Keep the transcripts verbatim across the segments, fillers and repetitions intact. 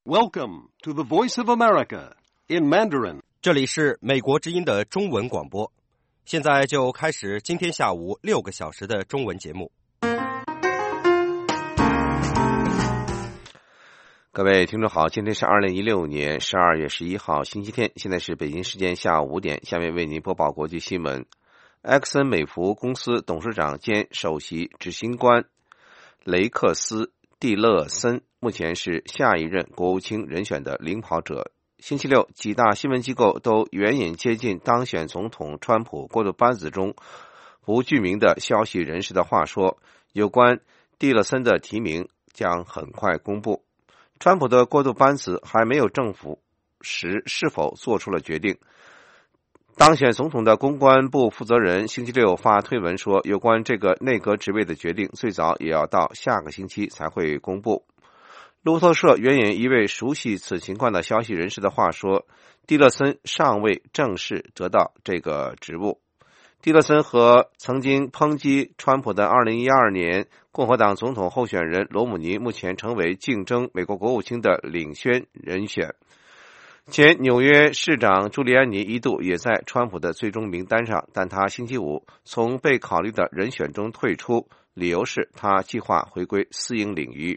Welcome to the Voice of America in Mandarin. 这里是美国之音的中文广播，现在就开始今天下午六个小时的中文节目。 各位听众好，今天是二零一六年十二月十一号星期天，现在是北京时间下午五点，下面为您播报国际新闻。埃克森美孚公司董事长兼首席执行官雷克斯·蒂勒森目前是下一任国务卿人选的领跑者。星期六，几大新闻机构都援引接近当选总统川普过渡班子中不具名的消息人士的话说，有关蒂勒森的提名将很快公布。川普的过渡班子还没有政府时是否做出了决定。当选总统的公关部负责人星期六发推文说，有关这个内阁职位的决定最早也要到下个星期才会公布。路透社援引一位熟悉此情况的消息人士的话说，蒂勒森尚未正式得到这个职务。蒂勒森和曾经抨击川普的二零一二年共和党总统候选人罗姆尼目前成为竞争美国国务卿的领先人选。前纽约市长朱利安尼一度也在川普的最终名单上，但他星期五从被考虑的人选中退出，理由是他计划回归私营领域。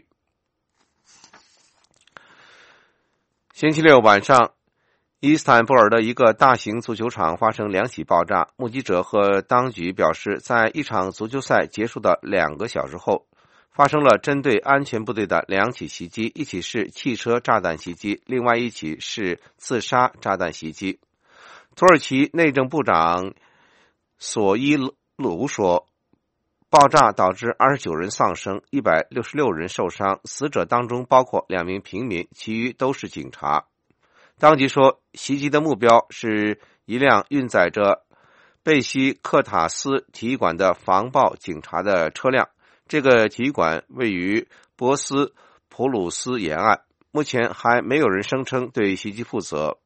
星期六晚上，伊斯坦布尔的一个大型足球场发生两起爆炸，目击者和当局表示，在一场足球赛结束的两个小时后，发生了针对安全部队的两起袭击，一起是汽车炸弹袭击，另外一起是自杀炸弹袭击。土耳其内政部长索伊鲁说，爆炸导致二十九人丧生，一百六十六人受伤，死者当中包括两名平民，其余都是警察。当局说，袭击的目标是一辆运载着贝西克塔斯体育馆的防暴警察的车辆。这个体育馆位于博斯普鲁斯沿岸，目前还没有人声称对袭击负责。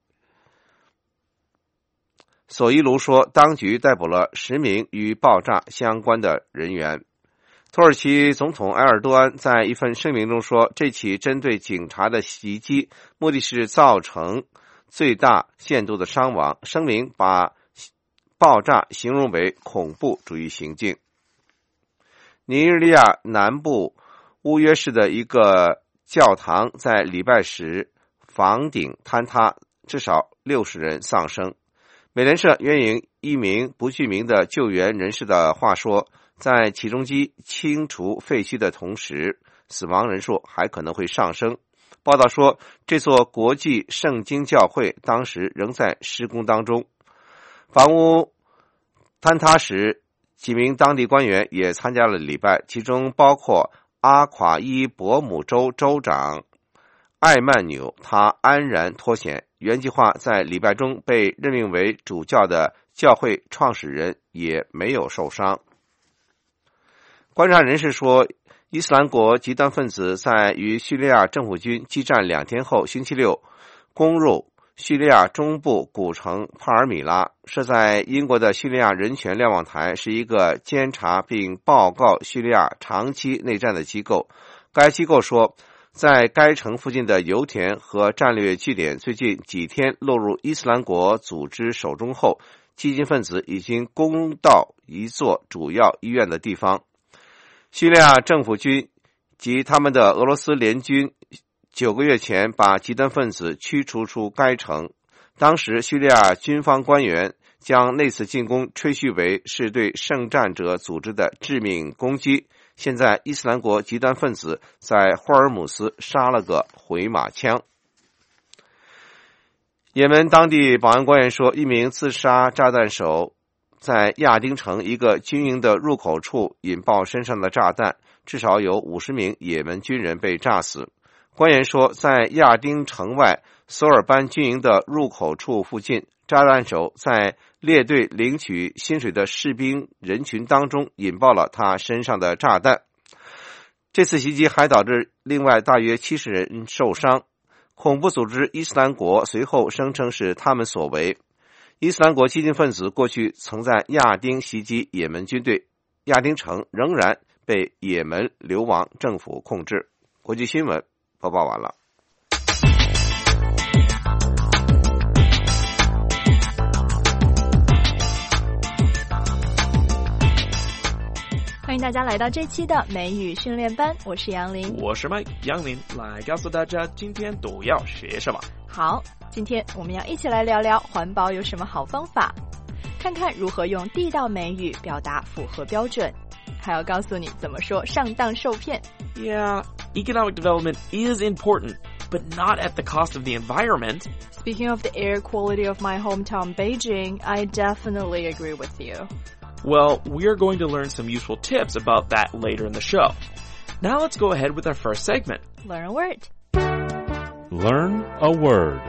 索伊卢说，当局逮捕了十名与爆炸相关的人员。土耳其总统埃尔多安在一份声明中说，这起针对警察的袭击目的是造成最大限度的伤亡，声明把爆炸形容为恐怖主义行径。尼日利亚南部乌约市的一个教堂在礼拜时房顶坍塌，至少六十人丧生。美联社援引一名不具名的救援人士的话说，在起重机清除废墟的同时，死亡人数还可能会上升。报道说，这座国际圣经教会当时仍在施工当中。房屋坍塌时，几名当地官员也参加了礼拜，其中包括阿夸伊博姆州州长艾曼纽，他安然脱险。原计划在礼拜中被任命为主教的教会创始人也没有受伤。观察人士说，伊斯兰国极端分子在与叙利亚政府军激战两天后，星期六攻入叙利亚中部古城帕尔米拉。设在英国的叙利亚人权瞭望台是一个监察并报告叙利亚长期内战的机构。该机构说，在该城附近的油田和战略据点最近几天落入伊斯兰国组织手中后，激进分子已经攻到一座主要医院的地方。叙利亚政府军及他们的俄罗斯联军九个月前把极端分子驱逐出该城，当时叙利亚军方官员将那次进攻吹嘘为是对圣战者组织的致命攻击。现在伊斯兰国极端分子在霍尔姆斯杀了个回马枪。也门当地保安官员说，一名自杀炸弹手在亚丁城一个军营的入口处引爆身上的炸弹，至少有五十名也门军人被炸死。官员说，在亚丁城外索尔班军营的入口处附近，炸弹手在列队领取薪水的士兵人群当中引爆了他身上的炸弹。这次袭击还导致另外大约七十人受伤。恐怖组织伊斯兰国随后声称是他们所为。伊斯兰国激进分子过去曾在亚丁袭击也门军队，亚丁城仍然被也门流亡政府控制。国际新闻播报完了。 欢迎大家来到这期的美语训练班，我是杨林， 我是 Mike， 杨林来告诉大家今天都要学什么。 好，今天我们要一起来聊聊环保有什么好方法，看看如何用地道美语表达符合标准，还要告诉你怎么说上当受骗。 Yeah, economic development is important, but not at the cost of the environment. Speaking of the air quality of my hometown Beijing, I definitely agree with you. Well, we're going to learn some useful tips about that later in the show. Now let's go ahead with our first segment. Learn a word. Learn a word.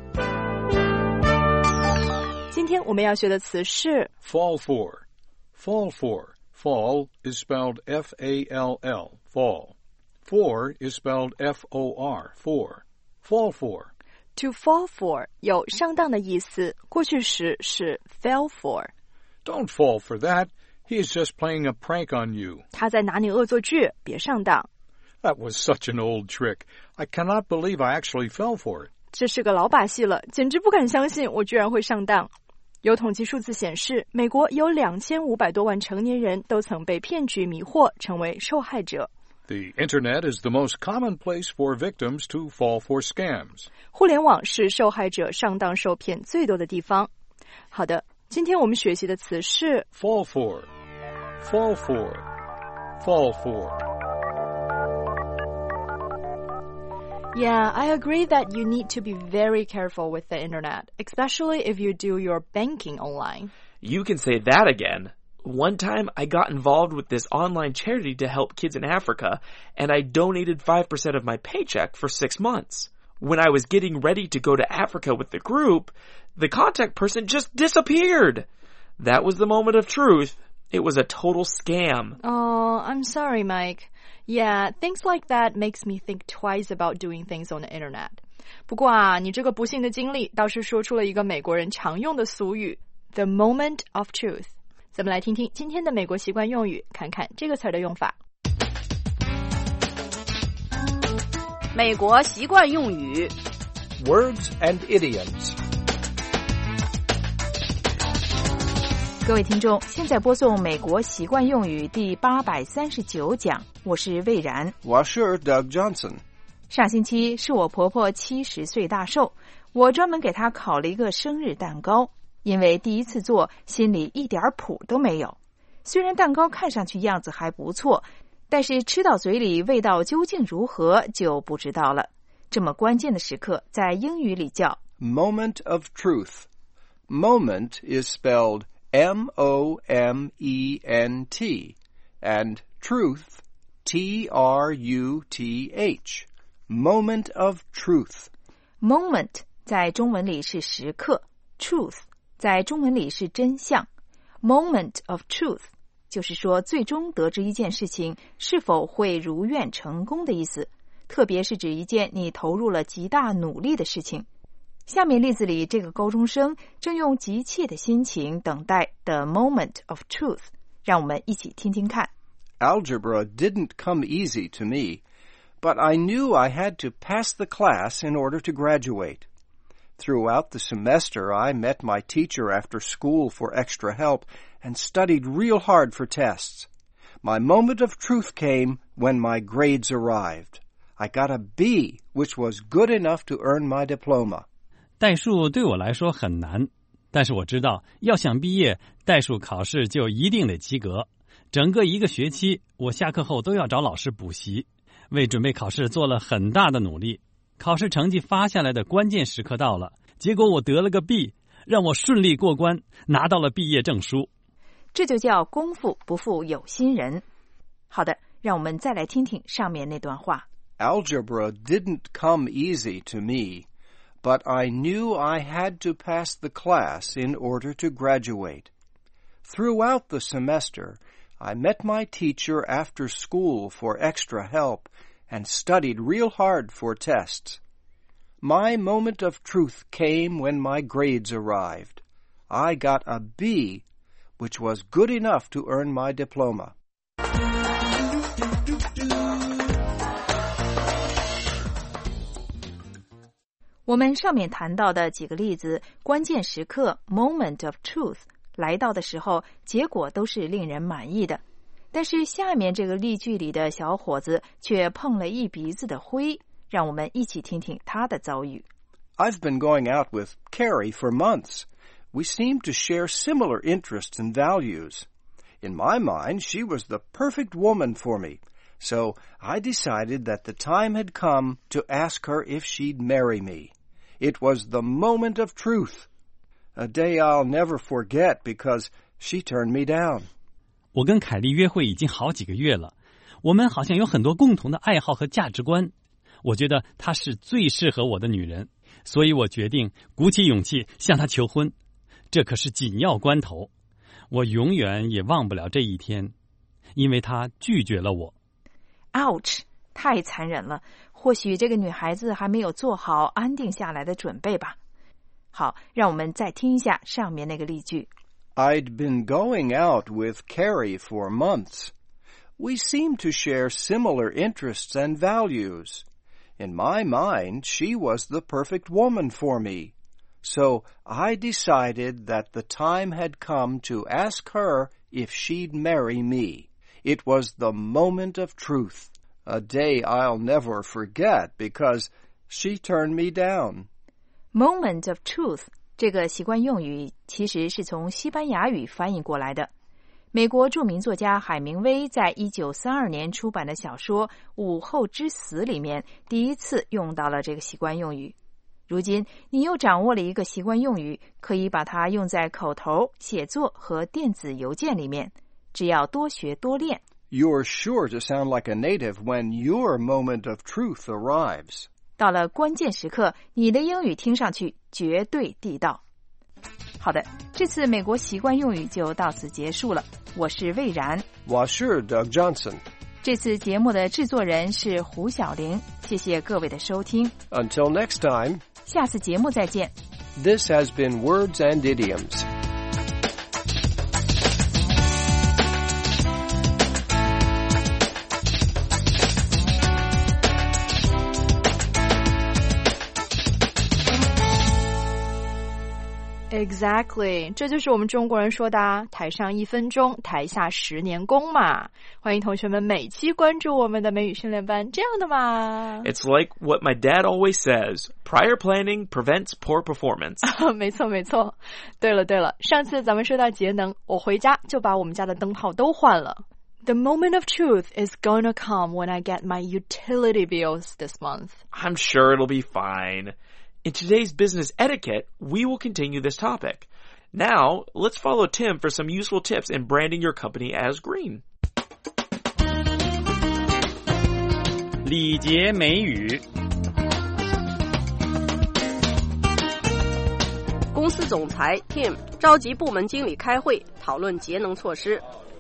今天我们要学的词是 Fall for. Fall for. Fall is spelled F A L L, fall. For is spelled F O R, for. Fall for. To fall for 有上当的意思，过去时是 fell for. Don't fall for that. He is just playing a prank on you. 他在拿你恶作剧，别上当。 That was such an old trick. I cannot believe I actually fell for it. 这是个老把戏了，简直不敢相信我居然会上当。有统计数字显示，美国有两千五百多万成年人都曾被骗局迷惑，成为受害者。 The Internet is the most common place for victims to fall for scams. 互联网是受害者上当受骗最多的地方。好的，今天我们学习的词是 Fall for. Fall for. Fall for. Yeah, I agree that you need to be very careful with the internet, especially if you do your banking online. You can say that again. One time I got involved with this online charity to help kids in Africa, and I donated five percent of my paycheck for six months. When I was getting ready to go to Africa with the group, the contact person just disappeared. That was the moment of truth. It was a total scam. Oh, I'm sorry, Mike. Yeah, things like that makes me think twice about doing things on the internet. 不过啊，你这个不幸的经历倒是说出了一个美国人常用的俗语 The moment of truth. 咱们来听听今天的美国习惯用语，看看这个词儿的用法。 美国习惯用语 Words and idioms. 各位听众，现在播送美国习惯用语第八百三十九讲，我是魏然， 我是 Doug Johnson。 上星期是我婆婆七十岁大寿，我专门给她烤了一个生日蛋糕，因为第一次做，心里一点谱都没有。虽然蛋糕看上去样子还不错，但是吃到嘴里味道究竟如何就不知道了。这么关键的时刻，在英语里叫 Moment of truth. Moment is spelled M O M E N T, and truth, T R U T H. Moment of truth. Moment 在中文里是时刻， truth 在中文里是真相。Moment of truth 就是说最终得知一件事情是否会如愿成功的意思，特别是指一件你投入了极大努力的事情。下面例子里，这个高中生正用急切的心情等待 the moment of truth， 让我们一起听听看。 Algebra didn't come easy to me, but I knew I had to pass the class in order to graduate. Throughout the semester, I met my teacher after school for extra help and studied real hard for tests. My moment of truth came when my grades arrived. I got a B, which was good enough to earn my diploma. 代数对我来说很难，但是我知道要想毕业，代数考试就一定得及格。整个一个学期，我下课后都要找老师补习，为准备考试做了很大的努力。考试成绩发下来的关键时刻到了，结果我得了个 B， 让我顺利过关，拿到了毕业证书。 这就叫功夫不负有心人。好的，让我们再来听听上面那段话。 Algebra didn't come easy to me.But I knew I had to pass the class in order to graduate. Throughout the semester, I met my teacher after school for extra help and studied real hard for tests. My moment of truth came when my grades arrived. I got a B, which was good enough to earn my diploma. 我们上面谈到的几个例子，关键时刻 moment of truth 来到的时候，结果都是令人满意的。 但是下面这个例句里的小伙子却碰了一鼻子的灰，让我们一起听听他的遭遇。 I've been going out with Carrie for months. We seem to share similar interests and values. In my mind, she was the perfect woman for me, so I decided that the time had come to ask her if she'd marry me. It was the moment of truth, a day I'll never forget because she turned me down. 我跟凯莉约会已经好几个月了，我们好像有很多共同的爱好和价值观。我觉得她是最适合我的女人，所以我决定鼓起勇气向她求婚。这可是紧要关头，我永远也忘不了这一天，因为她拒绝了我。 Ouch， 太残忍了。或许这个女孩子还没有做好安定下来的准备吧。好，让我们再听一下上面那个例句。 I'd been going out with Carrie for months. We seemed to share similar interests and values. In my mind, she was the perfect woman for me. So I decided that the time had come to ask her if she'd marry me. It was the moment of truth, a day I'll never forget because she turned me down. Moment of truth 这个习惯用语其实是从西班牙语翻译过来的。美国著名作家海明威在一九三二年出版的小说《午后之死》里面第一次用到了这个习惯用语。如今你又掌握了一个习惯用语，可以把它用在口头、写作和电子邮件里面，只要多学多练。 You're sure to sound like a native when your moment of truth arrives. 到了关键时刻，你的英语听上去绝对地道。好的，这次美国习惯用语就到此结束了。我是魏然， 我是 Doug Johnson。 这次节目的制作人是胡小玲，谢谢各位的收听。 Until next time， 下次节目再见。 This has been Words and Idioms. Exactly， 这就是我们中国人说的啊，台上一分钟，台下十年功嘛。欢迎同学们每期关注我们的美语训练班，这样的嘛。 It's like what my dad always says, prior planning prevents poor performance. 没错没错。对了对了，上次咱们说到节能，我回家就把我们家的灯泡都换了。The moment of truth is gonna come when I get my utility bills this month. I'm sure it'll be fine.In today's business etiquette, we will continue this topic. Now, let's follow Tim for some useful tips in branding your company as green. 礼节美语。 公司总裁 Tim 召集部门经理开会，讨论节能措施。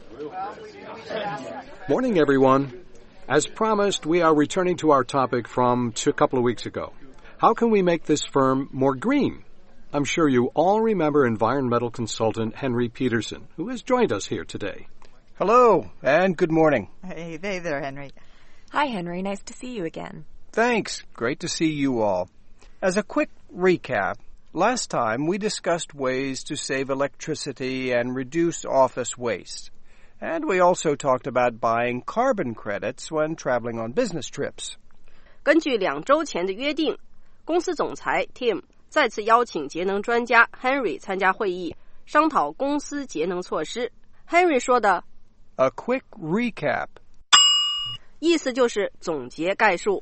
Morning, everyone. As promised, we are returning to our topic from a couple of weeks ago.How can we make this firm more green? I'm sure you all remember environmental consultant Henry Peterson, who has joined us here today. Hello, and good morning. Hey, hey there, Henry. Hi, Henry. Nice to see you again. Thanks. Great to see you all. As a quick recap, last time we discussed ways to save electricity and reduce office waste. And we also talked about buying carbon credits when traveling on business trips. 根据两周前的约定，公司总裁 Tim 再次邀请节能专家 Henry 参加会议，商讨公司节能措施。Henry 说的 A quick recap 意思就是总结概述。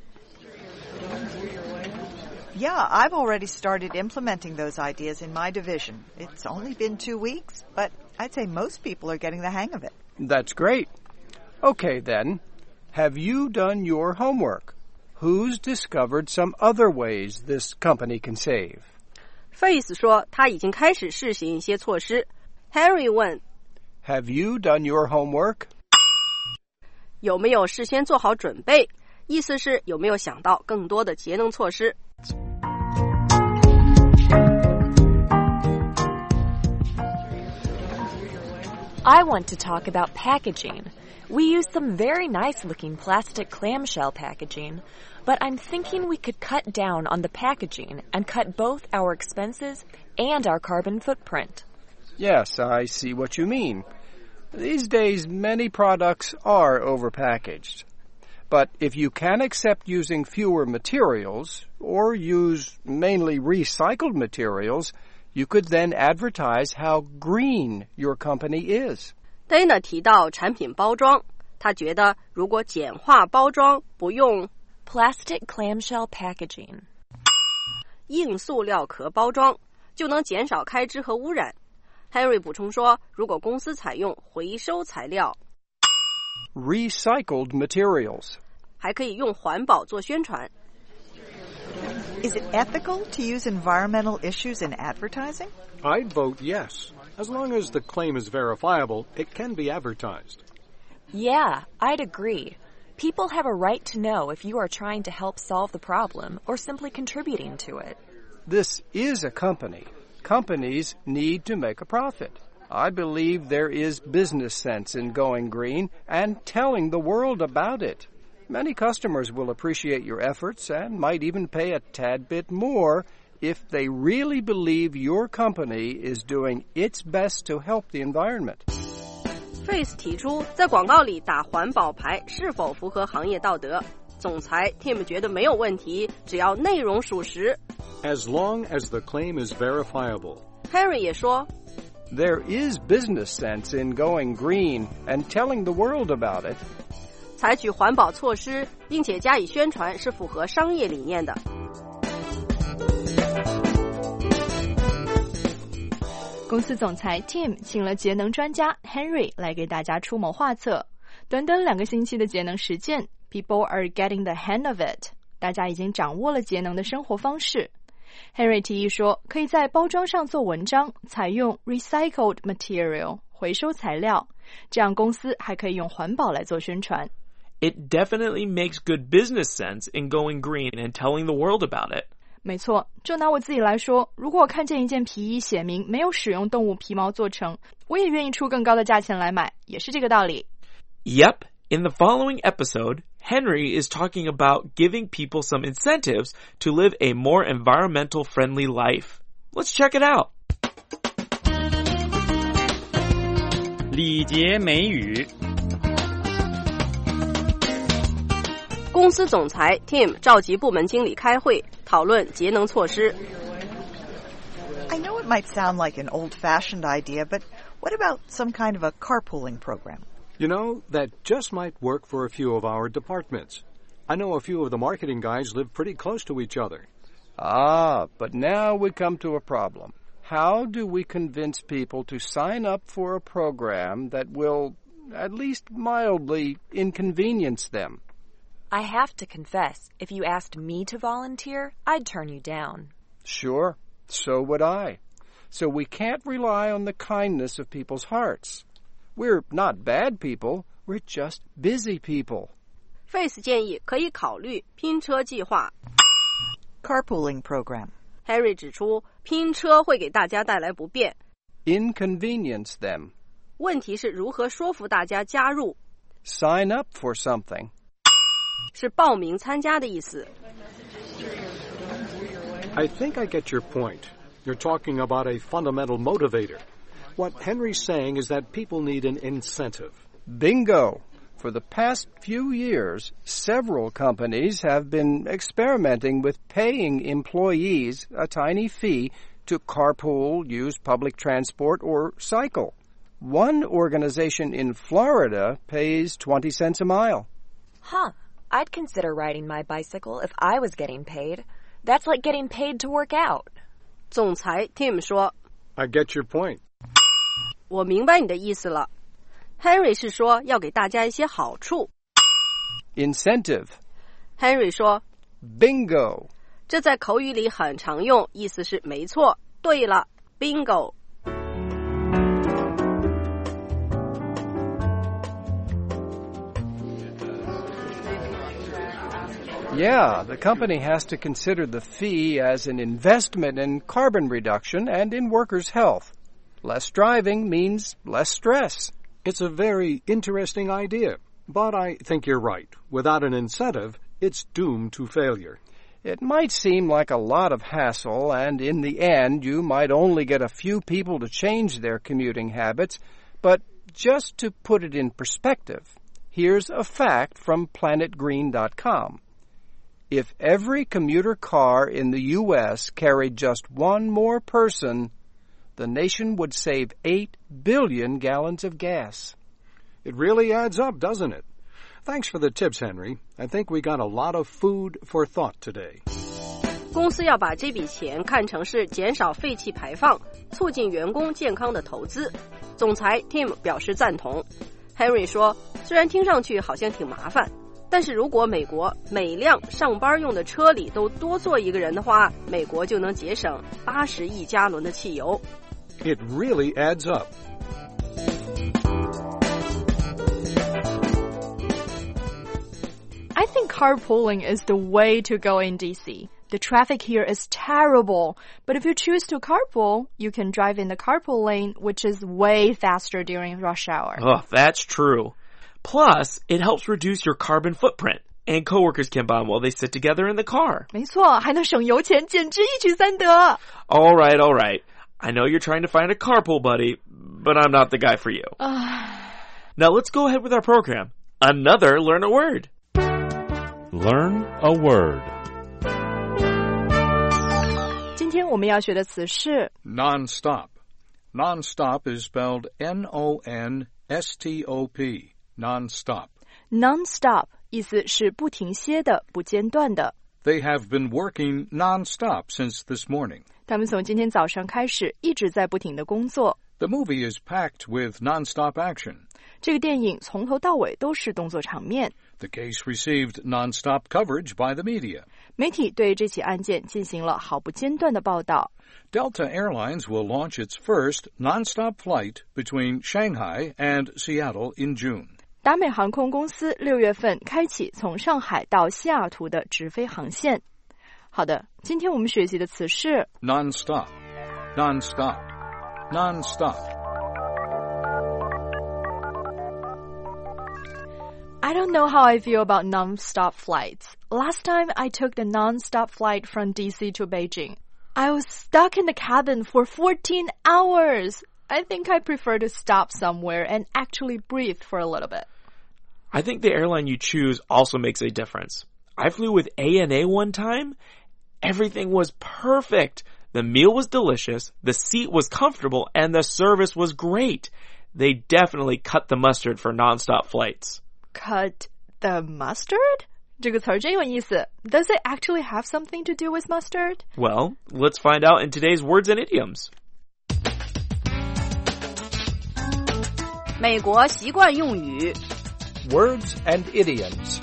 Yeah, I've already started implementing those ideas in my division. It's only been two weeks, but I'd say most people are getting the hang of it. That's great. Okay, then. Have you done your homework?Who's discovered some other ways this company can save? Face 说他已经开始试行一些措施。Henry 问 Have you done your homework? 有没有事先做好准备？意思是有没有想到更多的节能措施。 I want to talk about packaging.We use some very nice-looking plastic clamshell packaging, but I'm thinking we could cut down on the packaging and cut both our expenses and our carbon footprint. Yes, I see what you mean. These days, many products are overpackaged. But if you can accept using fewer materials, or use mainly recycled materials, you could then advertise how green your company is. Dana 提到产品包装，他觉得如果简化包装，不用 plastic clamshell packaging 硬塑料壳包装，就能减少开支和污染。Henry 补充说，如果公司采用回收材料 recycled materials 还可以用环保做宣传。 Is it ethical to use environmental issues in advertising? I'd vote yes. As long as the claim is verifiable, it can be advertised. Yeah, I'd agree. People have a right to know if you are trying to help solve the problem or simply contributing to it. This is a company. Companies need to make a profit. I believe there is business sense in going green and telling the world about it. Many customers will appreciate your efforts and might even pay a tad bit more if they really believe your company is doing its best to help the environment. Face 提出，在广告里打环保牌是否符合行业道德？总裁 Tim 觉得没有问题，只要内容属实。 As long as the claim is verifiable. Henry 也说 There is business sense in going green and telling the world about it. 采取环保措施并且加以宣传是符合商业理念的。 公司总裁 Tim 请了节能专家 Henry 来给大家出谋划策。短短两个星期的节能实践 People are getting the hang of it. 大家已经掌握了节能的生活方式。Henry 提议说，可以在包装上做文章，采用 recycled material 回收材料，这样公司还可以用环保来做宣传。 It definitely makes good business sense in going green and telling the world about it. 没错，就拿我自己来说，如果我看见一件皮衣写明没有使用动物皮毛做成，我也愿意出更高的价钱来买，也是这个道理。 Yep, in the following episode, Henry is talking about giving people some incentives to live a more environmental friendly life. Let's check it out. 礼节美语。 公司总裁 Tim 召集部门经理开会，讨论节能措施。 I know it might sound like an old-fashioned idea, but what about some kind of a carpooling program? You know, that just might work for a few of our departments. I know a few of the marketing guys live pretty close to each other. Ah, but now we come to a problem. How do we convince people to sign up for a program that will, at least mildly, inconvenience them? I have to confess, if you asked me to volunteer, I'd turn you down. Sure, so would I. So we can't rely on the kindness of people's hearts. We're not bad people, we're just busy people. Face 建议可以考虑拼车计划。 Carpooling program. Henry 指出，拼车会给大家带来不便。 Inconvenience them. 问题是如何说服大家加入。 Sign up for something. 是报名参加的意思。 I think I get your point. You're talking about a fundamental motivator. What Henry's saying is that people need an incentive. Bingo! For the past few years, several companies have been experimenting with paying employees a tiny fee to carpool, use public transport, or cycle. One organization in Florida pays twenty cents a mile. Huh. I'd consider riding my bicycle if I was getting paid. That's like getting paid to work out. 总裁 Tim 说 I get your point. 我明白你的意思了。Henry 是说要给大家一些好处。 Incentive. Henry 说 Bingo. 这在口语里很常用，意思是没错，对了 Bingo。 Yeah, the company has to consider the fee as an investment in carbon reduction and in workers' health. Less driving means less stress. It's a very interesting idea, but I think you're right. Without an incentive, it's doomed to failure. It might seem like a lot of hassle, and in the end, you might only get a few people to change their commuting habits, but Just to put it in perspective, here's a fact from planet green dot com. If every commuter car in the U S carried just one more person, the nation would save eight billion gallons of gas. It really adds up, doesn't it? Thanks for the tips, Henry. I think we got a lot of food for thought today. 公司要把这笔钱看成是减少废气排放、促进员工健康的投资。总裁 Tim 表示赞同。Henry 说，虽然听上去好像挺麻烦，但是如果美国每辆上班用的车里都多坐一个人的话，美国就能节省八十亿加仑的汽油。 It really adds up. I think carpooling is the way to go in D C. The traffic here is terrible, but if you choose to carpool, you can drive in the carpool lane, which is way faster during rush hour. Oh, that's true. Plus, it helps reduce your carbon footprint, and coworkers can bond while they sit together in the car. 没错，还能省油钱，简直一举三得。 All right, all right. I know you're trying to find a carpool buddy, but I'm not the guy for you. Now let's go ahead with our program. Another Learn a Word. Learn a word. 今天我们要学的词是 Non-stop. Non-stop is spelled N O N S T O P. Non-stop. non-stop 意思是不停歇的、不间断的。 They have been working non-stop since this morning. 他们从今天早上开始一直在不停的工作。 The movie is packed with non-stop action. 这个电影从头到尾都是动作场面。 The case received non-stop coverage by the media. 媒体对这起案件进行了毫不间断的报道。 Delta Airlines will launch its first non-stop flight between Shanghai and Seattle in June. 达美航空公司六月份开启从上海到西雅图的直飞航线。好的，今天我们学习的词是 Non-stop. Non-stop. Non-stop. I don't know how I feel about non-stop flights. Last time I took the non-stop flight from D C to Beijing. I was stuck in the cabin for fourteen hours. I think I prefer to stop somewhere and actually breathe for a little bit. I think the airline you choose also makes a difference. I flew with A N A one time. Everything was perfect. The meal was delicious, the seat was comfortable, and the service was great. They definitely cut the mustard for non-stop flights. Cut the mustard? 这个词儿真有意思。Does it actually have something to do with mustard? Well, let's find out in today's Words and Idioms. 美国习惯用语 Words and idioms.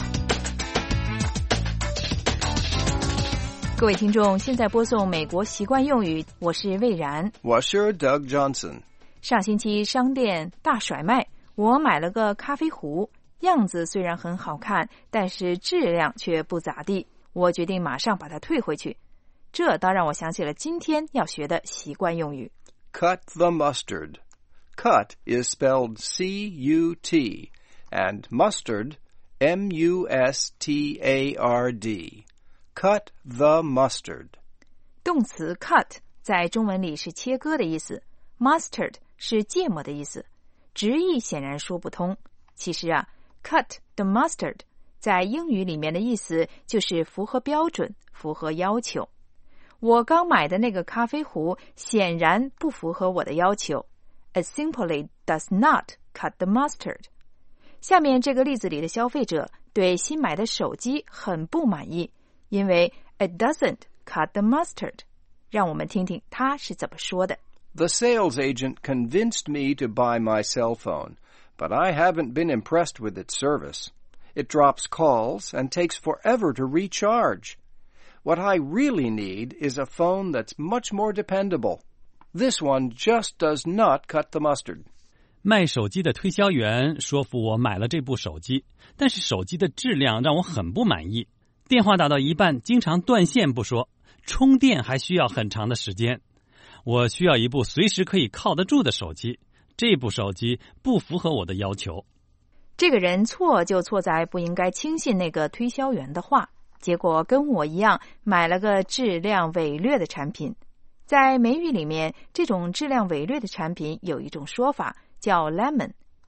各位听众，现在播送美国习惯用语，我是魏然。 我是 Doug Johnson. 上星期商店大甩卖，我买了个咖啡壶，样子虽然很好看，但是质量却不咋地。我决定马上把它退回去。这倒让我想起了今天要学的习惯用语。 Cut the mustard. Cut is spelled C U T, and mustard, M U S T A R D. Cut the mustard. 动词 cut 在中文里是切割的意思， mustard 是芥末的意思，直译显然说不通。其实啊 cut the mustard 在英语里面的意思就是符合标准，符合要求。我刚买的那个咖啡壶显然不符合我的要求。It simply does not cut the mustard. 下面这个例子里的消费者对新买的手机很不满意，因为 it doesn't cut the mustard. 让我们听听他是怎么说的。 The sales agent convinced me to buy my cell phone, but I haven't been impressed with its service. It drops calls and takes forever to recharge. What I really need is a phone that's much more dependable. This one just does not cut the mustard. 卖手机的推销员说服我买了这部手机，但是手机的质量让我很不满意。电话打到一半经常断线不说，充电还需要很长的时间。我需要一部随时可以靠得住的手机，这部手机不符合我的要求。 这个人错就错在不应该轻信那个推销员的话，结果跟我一样买了个质量伪劣的产品。在美语里面，这种质量伪劣的产品有一种说法叫 lemon,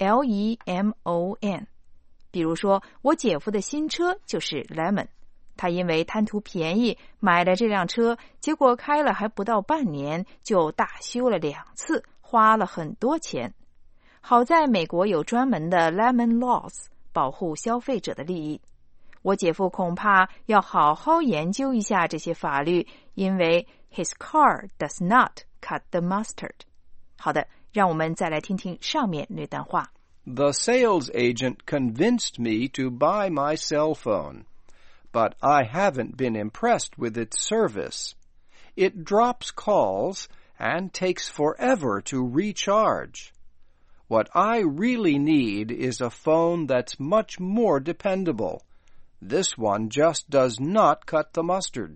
L E M O N。比如说，我姐夫的新车就是 Lemon， 他因为贪图便宜买了这辆车，结果开了还不到半年就大修了两次，花了很多钱。好在美国有专门的 Lemon Laws 保护消费者的利益。我姐夫恐怕要好好研究一下这些法律，因为 his car does not cut the mustard。 好的，让我们再来听听上面那段话。 The sales agent convinced me to buy my cell phone, but I haven't been impressed with its service. It drops calls and takes forever to recharge. What I really need is a phone that's much more dependable. This one just does not cut the mustard.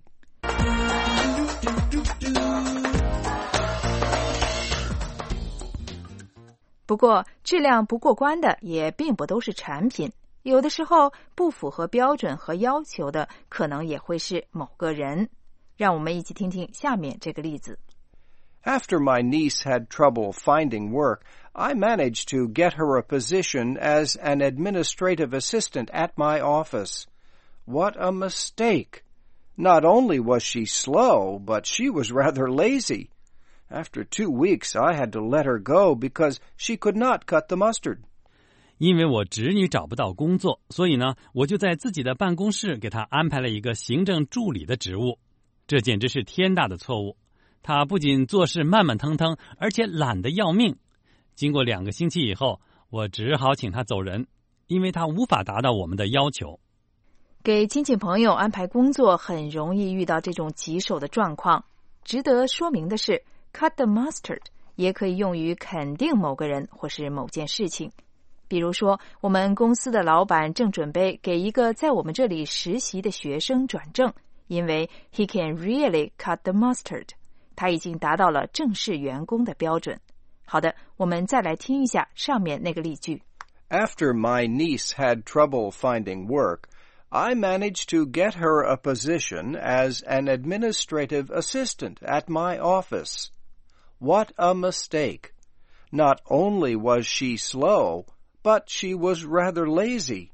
不过，质量不过关的也并不都是产品，有的时候不符合标准和要求的，可能也会是某个人。让我们一起听听下面这个例子。 After my niece had trouble finding work, I managed to get her a position as an administrative assistant at my office. What a mistake! Not only was she slow, but she was rather lazy.After two weeks, I had to let her go because she could not cut the mustard. 因为我侄女找不到工作，所以呢，我就在自己的办公室给她安排了一个行政助理的职务。这简直是天大的错误。她不仅做事慢慢腾腾，而且懒得要命。经过两个星期以后，我只好请她走人，因为她无法达到我们的要求。 给亲戚朋友安排工作很容易遇到这种棘手的状况。值得说明的是，Cut the mustard 也可以用于肯定某个人或是某件事情。比如说，我们公司的老板正准备给一个在我们这里实习的学生转正，因为 he can really cut the mustard， 他已经达到了正式员工的标准。好的，我们再来听一下上面那个例句。 After my niece had trouble finding work, I managed to get her a position as an administrative assistant at my office.What a mistake. Not only was she slow, but she was rather lazy.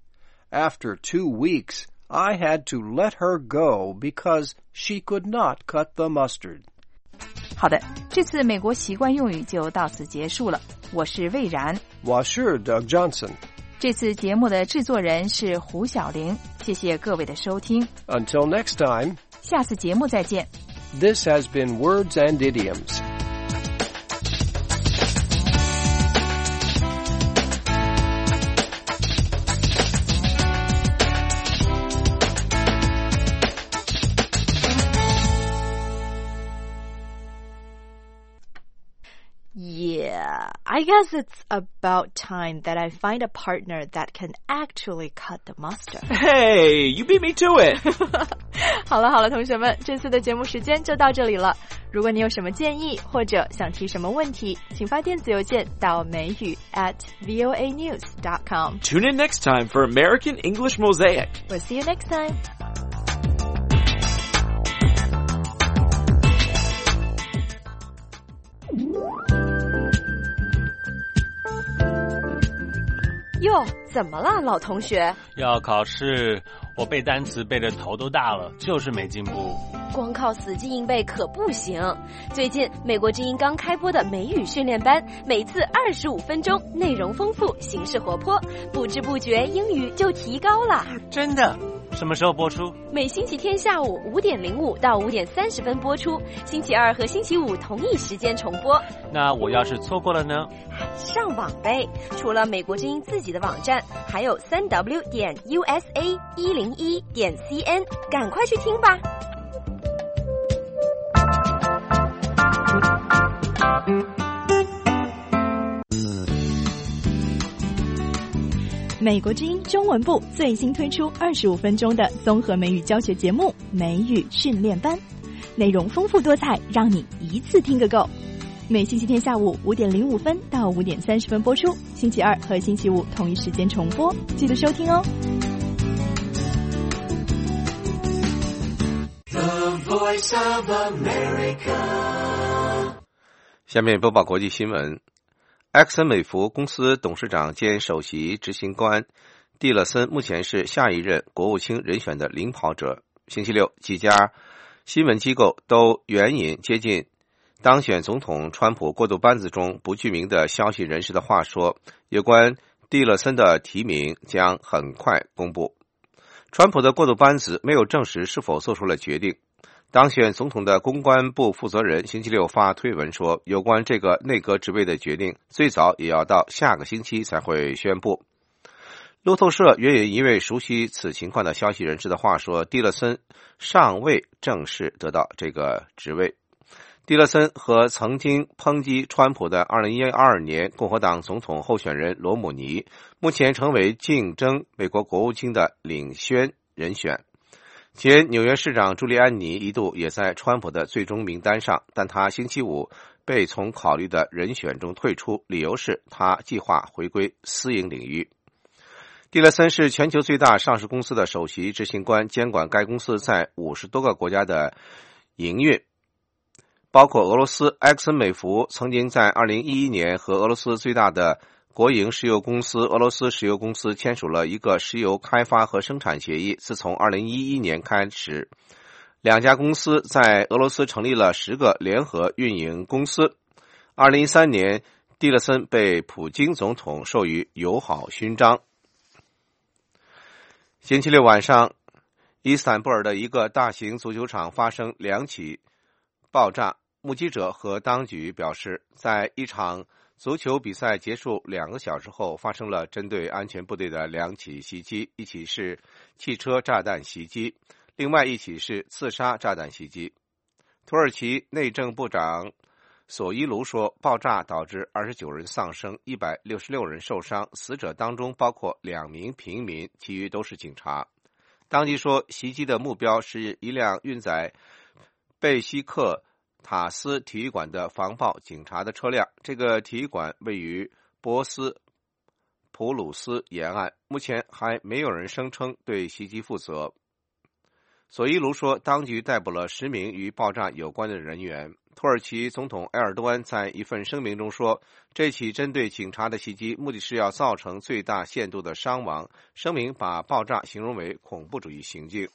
After two weeks, I had to let her go because she could not cut the mustard. 好的，这次美国习惯用语就到此结束了。我是魏然， 我是 Doug Johnson。 这次节目的制作人是胡小玲，谢谢各位的收听。 Until next time. 下次节目再见。 This has been Words and Idioms. Yeah, I guess it's about time that I find a partner that can actually cut the mustard. Hey, you beat me to it. 好了好了，同学们，这次的节目时间就到这里了。如果你有什么建议或者想提什么问题，请发电子邮件到美语 at voa news dot com. Tune in next time for American English Mosaic. We'll see you next time. 哟，怎么了，老同学？ 要考试，我背单词背得头都大了，就是没进步。 光靠死记硬背可不行。最近美国之音刚开播的美语训练班，每次二十五分钟，内容丰富，形式活泼，不知不觉英语就提高了。 真的？什么时候播出？ 每星期天下午五点零五到五点三十分播出，星期二和星期五同一时间重播。 那我要是错过了呢？ 上网呗！除了美国之音自己的网站，还有三 w 点 u s a 一零一点 c n， 赶快去听吧。 美国之音中文部最新推出二十五分钟的综合美语教学节目《美语训练班》，内容丰富多彩，让你一次听个够。每星期天下午五点零五分到五点三十分播出，星期二和星期五同一时间重播，记得收听哦。 The Voice of America。下面播报国际新闻。 埃克森美孚公司董事长兼首席执行官蒂勒森目前是下一任国务卿人选的领跑者。星期六，几家新闻机构都援引接近当选总统川普过渡班子中不具名的消息人士的话说，有关蒂勒森的提名将很快公布。川普的过渡班子没有证实是否做出了决定。当选总统的公关部负责人星期六发推文说，有关这个内阁职位的决定最早也要到下个星期才会宣布。路透社援引一位熟悉此情况的消息人士的话说，蒂勒森尚未正式得到这个职位。蒂勒森和曾经抨击川普的二零一二年共和党总统候选人罗姆尼目前成为竞争美国国务卿的领先人选。前纽约市长朱利安尼一度也在川普的最终名单上，但他星期五被从考虑的人选中退出，理由是他计划回归私营领域。蒂勒森是全球最大上市公司的首席执行官，监管该公司在五十多个国家的营运，包括俄罗斯。埃克森美孚曾经在二零一一年和俄罗斯最大的国营石油公司俄罗斯石油公司签署了一个石油开发和生产协议。自从二零一一年开始，两家公司在俄罗斯成立了十个联合运营公司。二零一三年，蒂勒森被普京总统授予友好勋章。星期六晚上，伊斯坦布尔的一个大型足球场发生两起爆炸。目击者和当局表示，在一场足球比赛结束两个小时后，发生了针对安全部队的两起袭击，一起是汽车炸弹袭击，另外一起是刺杀炸弹袭击。土耳其内政部长索伊卢说，爆炸导致二十九人丧生，一百六十六人受伤，死者当中包括两名平民，其余都是警察。当局说，袭击的目标是一辆运载贝西克塔斯体育馆的防暴警察的车辆，这个体育馆位于波斯普鲁斯沿岸，目前还没有人声称对袭击负责。索伊卢说，当局逮捕了十名与爆炸有关的人员。土耳其总统埃尔多安在一份声明中说，这起针对警察的袭击目的是要造成最大限度的伤亡，声明把爆炸形容为恐怖主义行径。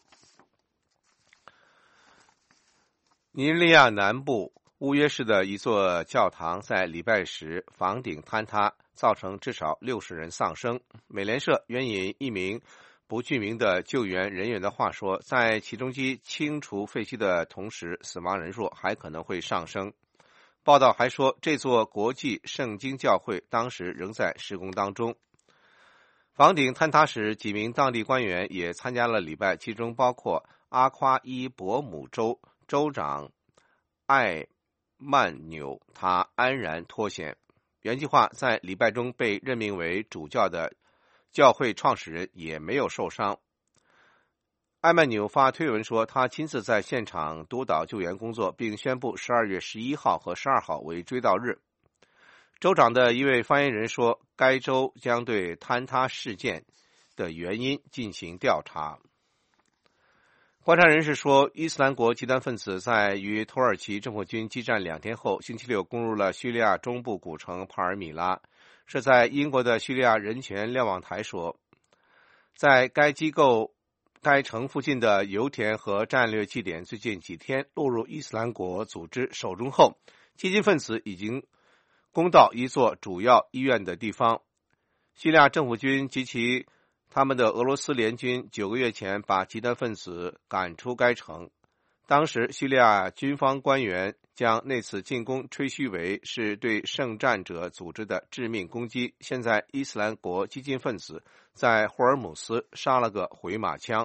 尼日利亚南部乌约市的一座教堂在礼拜时房顶坍塌，造成至少六十人丧生。美联社援引一名不具名的救援人员的话说，在起重机清除废墟的同时，死亡人数还可能会上升。报道还说，这座国际圣经教会当时仍在施工当中。房顶坍塌时，几名当地官员也参加了礼拜，其中包括阿夸伊博姆州州长艾曼纽，他安然脱险。原计划在礼拜中被任命为主教的教会创始人也没有受伤。艾曼纽发推文说，他亲自在现场督导救援工作，并宣布十二月十一号和十二号为追悼日。州长的一位发言人说，该州将对坍塌事件的原因进行调查。观察人士说，伊斯兰国极端分子在与土耳其政府军激战两天后，星期六攻入了叙利亚中部古城帕尔米拉。是在英国的叙利亚人权瞭望台说，在该机构该城附近的油田和战略据点最近几天落入伊斯兰国组织手中后，激进分子已经攻到一座主要医院的地方。叙利亚政府军及其他们的俄罗斯联军九个月前把极端分子赶出该城。当时叙利亚军方官员将那次进攻吹嘘为是对圣战者组织的致命攻击。现在伊斯兰国激进分子在霍尔姆斯杀了个回马枪。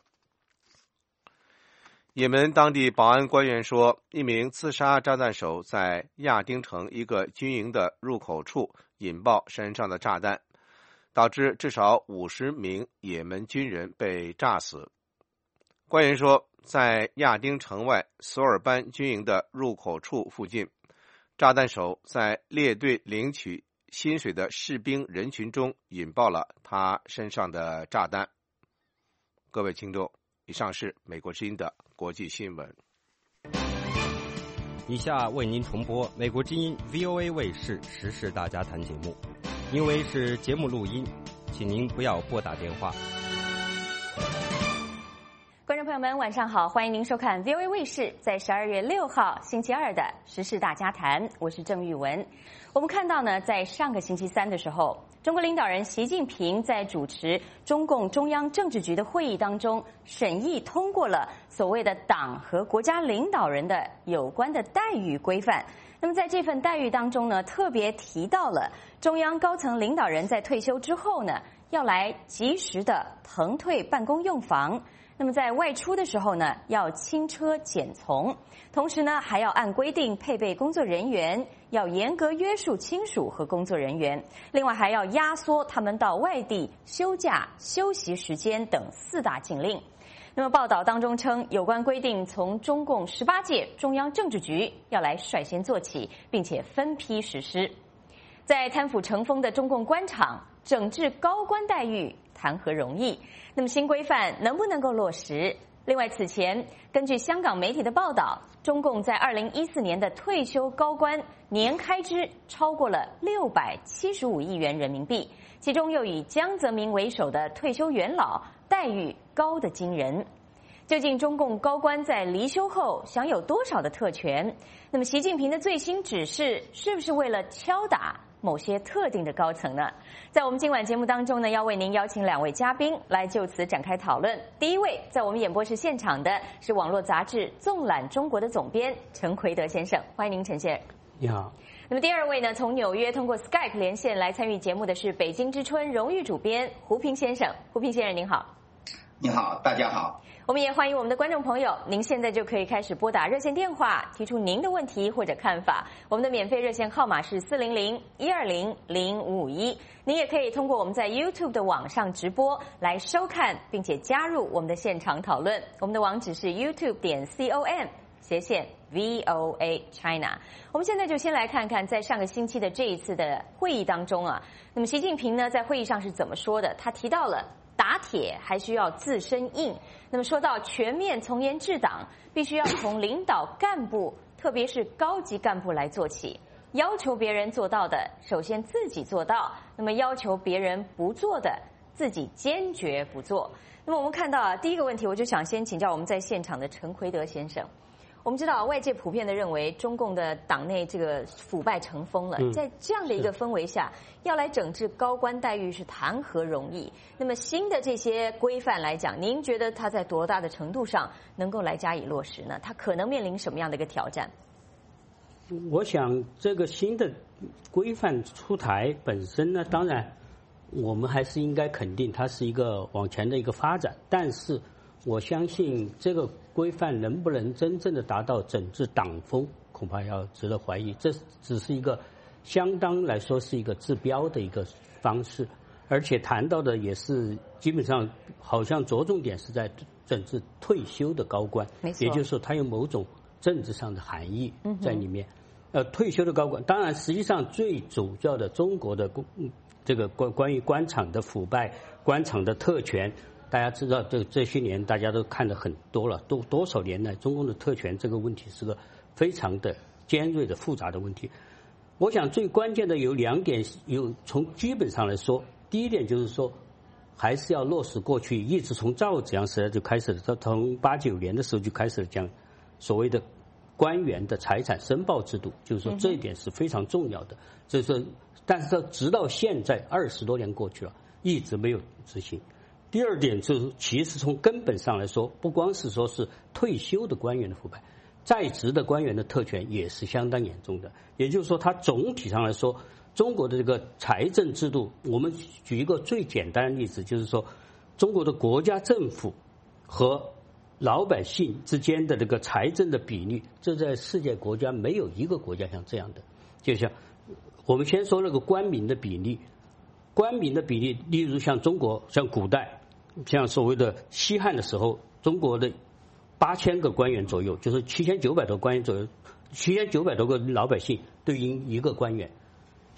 也门当地保安官员说，一名自杀炸弹手在亚丁城一个军营的入口处引爆身上的炸弹，导致至少五十名也门军人被炸死。官员说，在亚丁城外索尔班军营的入口处附近，炸弹手在列队领取薪水的士兵人群中引爆了他身上的炸弹。各位听众，以上是美国之音的国际新闻。 以下为您重播美国之音 V O A 卫视时事大家谈节目，因为是节目录音，请您不要拨打电话。 观众朋友们，晚上好，欢迎您收看 V O A 卫视在十二月六号星期二的时事大家谈，我是郑玉文。我们看到呢，在上个星期三的时候，中国领导人习近平在主持中共中央政治局的会议当中，审议通过了所谓的党和国家领导人的有关的待遇规范。那么在这份待遇当中呢，特别提到了中央高层领导人在退休之后呢，要来及时的腾退办公用房。那么在外出的时候呢，要轻车简从，同时呢，还要按规定配备工作人员，要严格约束亲属和工作人员，另外还要压缩他们到外地休假、休息时间等四大禁令。那么报道当中称，有关规定从中共十八届中央政治局要来率先做起，并且分批实施。在贪腐成风的中共官场，整治高官待遇谈何容易？那么新规范能不能够落实？另外，此前根据香港媒体的报道，中共在二零一四年的退休高官年开支超过了六百七十五亿元人民币，其中又以江泽民为首的退休元老待遇高得惊人。究竟中共高官在离休后享有多少的特权？那么习近平的最新指示是不是为了敲打某些特定的高层呢？在我们今晚节目当中呢，要为您邀请两位嘉宾来就此展开讨论。第一位在我们演播室现场的是网络杂志《纵览中国》的总编陈奎德先生，欢迎您，陈先生。 你好。 那么第二位呢，从纽约通过 Skype 连线来参与节目的是北京之春荣誉主编胡平先生。胡平先生您好。 你好，大家好。 我们也欢迎我们的观众朋友，您现在就可以开始拨打热线电话，提出您的问题或者看法。我们的免费热线号码是四零零一二零零五五一。您也可以通过我们在 YouTube 的网上直播来收看，并且加入我们的现场讨论。我们的网址是 YouTube 点 com 斜线 V O A China。我们现在就先来看看，在上个星期的这一次的会议当中啊，那么习近平呢在会议上是怎么说的？他提到了打铁还需要自身硬。那么说到全面从严治党，必须要从领导干部，特别是高级干部来做起。要求别人做到的，首先自己做到；那么要求别人不做的，自己坚决不做。那么我们看到啊，第一个问题，我就想先请教我们在现场的陈奎德先生。我们知道，外界普遍的认为，中共的党内这个腐败成风了，嗯、在这样的一个氛围下，要来整治高官待遇是谈何容易？那么新的这些规范来讲，您觉得它在多大的程度上能够来加以落实呢？它可能面临什么样的一个挑战？ 我想，这个新的规范出台本身呢，当然我们还是应该肯定它是一个往前的一个发展，但是我相信这个规范能不能真正的达到整治党风，恐怕要值得怀疑。这只是一个相当来说是一个治标的一个方式，而且谈到的也是基本上好像着重点是在整治退休的高官，也就是说它有某种政治上的含义在里面。呃，退休的高官，当然实际上最主要的中国的这个关关于官场的腐败、官场的特权。大家知道，这这些年大家都看得很多了，多多少年来，中共的特权这个问题是个非常的尖锐的、复杂的问题。我想最关键的有两点，有从基本上来说，第一点就是说，还是要落实过去一直从赵紫阳时代就开始了，从八九年的时候就开始讲所谓的官员的财产申报制度，就是说这一点是非常重要的。就是说，但是直到现在二十多年过去了，一直没有执行。第二点就是，其实从根本上来说，不光是说是退休的官员的腐败，在职的官员的特权也是相当严重的。也就是说，它总体上来说，中国的这个财政制度，我们举一个最简单的例子，就是说，中国的国家政府和老百姓之间的这个财政的比例，这在世界国家没有一个国家像这样的。就像我们先说那个官民的比例，官民的比例，例如像中国，像古代。像所谓的西汉的时候，中国的八千个官员左右，就是七千九百多官员左右，七千九百多个老百姓对应一个官员。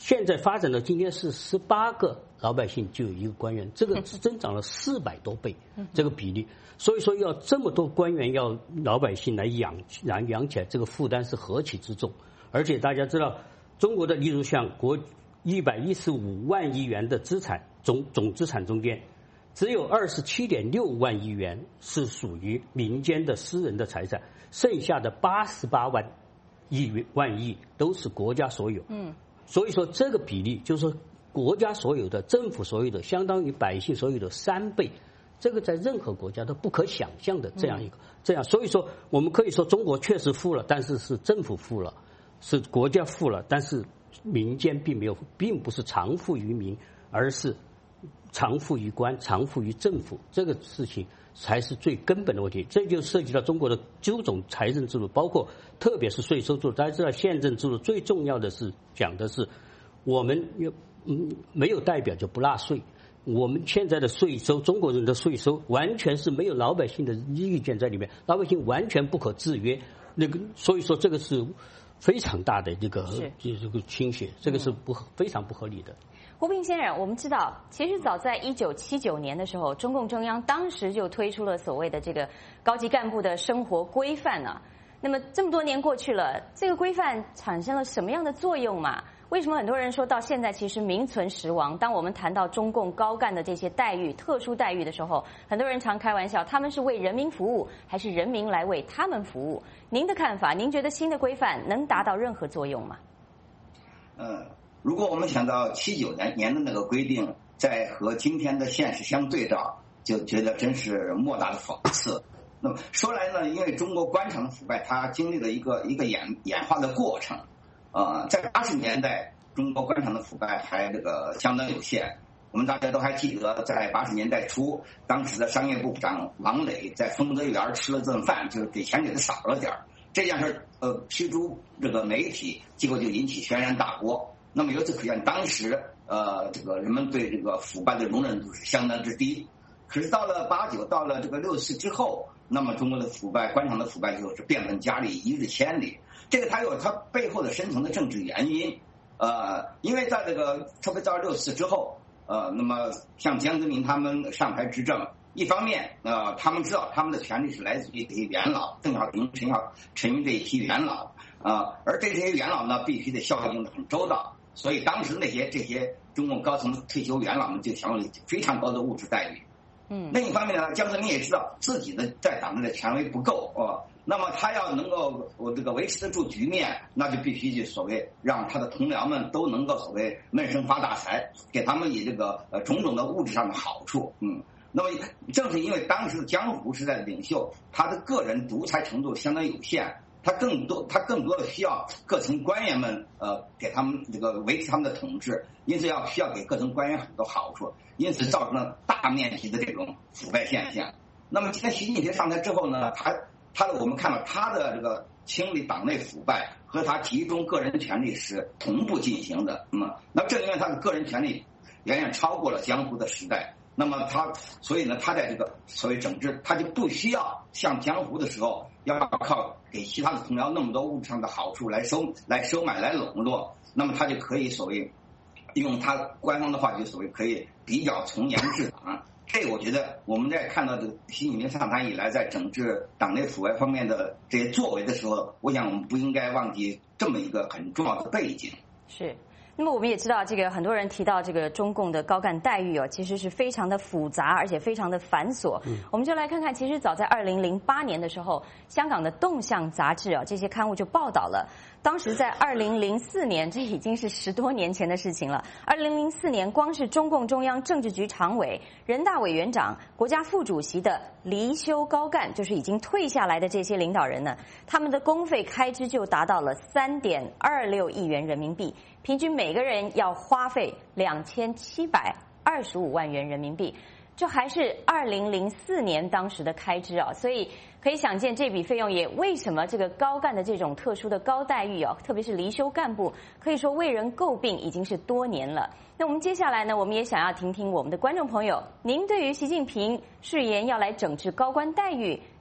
现在发展到今天是十八个老百姓就有一个官员，这个增长了四百多倍，这个比例。所以说要这么多官员要老百姓来养养养起来，这个负担是何其之重。而且大家知道，中国的例如像国一百一十五万亿元的资产总总资产中间，只有二十七点六万亿元是属于民间的私人的财产，剩下的八十八万亿万亿都是国家所有。嗯，所以说这个比例就是说国家所有的、政府所有的，相当于百姓所有的三倍。这个在任何国家都不可想象的这样一个这样，所以说我们可以说中国确实富了，但是是政府富了，是国家富了，但是民间并没有，并不是常富于民，而是常富于官，常富于政府。这个事情才是最根本的问题。这就涉及到中国的九种财政制度，包括特别是税收制度。大家知道宪政制度最重要的是讲的是我们嗯没有代表就不纳税。我们现在的税收，中国人的税收完全是没有老百姓的意见在里面，老百姓完全不可制约。那个，所以说这个是非常大的这个这个倾斜，这个是不非常不合理的。 胡平先生，我们知道，其实早在一九七九年的时候，中共中央当时就推出了所谓的这个高级干部的生活规范啊。那么这么多年过去了，这个规范产生了什么样的作用嘛？为什么很多人说到现在其实名存实亡？当我们谈到中共高干的这些待遇、特殊待遇的时候，很多人常开玩笑，他们是为人民服务，还是人民来为他们服务？您的看法？您觉得新的规范能达到任何作用吗？ 呃，如果我们想到七九年年的那个规定，在和今天的现实相对照，就觉得真是莫大的讽刺。那么说来呢，因为中国官场的腐败，它经历了一个一个演演化的过程。呃，在八十年代，中国官场的腐败还这个相当有限。我们大家都还记得，在八十年代初，当时的商业部部长王磊在丰德园吃了顿饭，就是给钱给他少了点儿，这件事呃披诸这个媒体，结果就引起轩然大波。那么由此可见，当时呃这个人们对这个腐败的容忍度是相当之低。可是到了八九，到了这个六四之后，那么中国的腐败，官场的腐败就是变本加厉，一日千里。这个它有它背后的深层的政治原因，呃，因为在这个特别到六四之后，呃，那么像江泽民他们上台执政，一方面呃，他们知道他们的权利是来自于这些元老，邓小平、陈小陈云这一批元老啊、呃，而这些元老呢，必须得效应的很周到，所以当时那些这些中共高层退休元老们就享有非常高的物质待遇。嗯，另一方面呢，江泽民也知道自己的在党内的权威不够哦、呃，那么他要能够我这个维持得住局面，那就必须就所谓让他的同僚们都能够所谓闷声发大财，给他们以这个呃种种的物质上的好处。嗯，那么正是因为当时的江湖时代的领袖，他的个人独裁程度相当有限。他更多，他更多的需要各层官员们，呃，给他们这个维持他们的统治，因此要需要给各层官员很多好处，因此造成了大面积的这种腐败现象。那么今天习近平上台之后呢，他他的我们看到他的这个清理党内腐败和他集中个人权力是同步进行的。嗯，那正因为他的个人权力远远超过了江湖的时代。那么他，所以呢，他在这个所谓整治，他就不需要像江湖的时候要靠给其他的同僚那么多物质上的好处来收、来收买、来笼络。那么他就可以所谓用他官方的话，就所谓可以比较从严治党。这我觉得我们在看到这个习近平上台以来，在整治党内腐败方面的这些作为的时候，我想我们不应该忘记这么一个很重要的背景。 是。那么我们也知道，这个很多人提到这个中共的高干待遇哦，其实是非常的复杂，而且非常的繁琐。嗯、我们就来看看，其实早在二零零八年的时候，香港的《动向》杂志啊，这些刊物就报道了。当时在二零零四年，这已经是十多年前的事情了。二零零四年，光是中共中央政治局常委、人大委员长、国家副主席的离休高干，就是已经退下来的这些领导人呢，他们的公费开支就达到了三点二六亿元人民币，平均每个人要花费两千七百二十五万元人民币。这还是二零零四年当时的开支啊，所以可以想见这笔费用也为什么这个高干的这种特殊的高待遇啊，特别是离休干部，可以说为人诟病已经是多年了。那我们接下来呢，我们也想要听听我们的观众朋友，您对于习近平誓言要来整治高官待遇，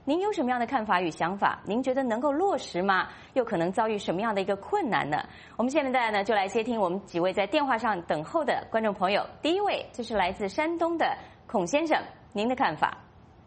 您有什么样的看法与想法？您觉得能够落实吗？又可能遭遇什么样的一个困难呢？我们现在呢，就来接听我们几位在电话上等候的观众朋友。第一位，这是来自山东的孔先生，您的看法？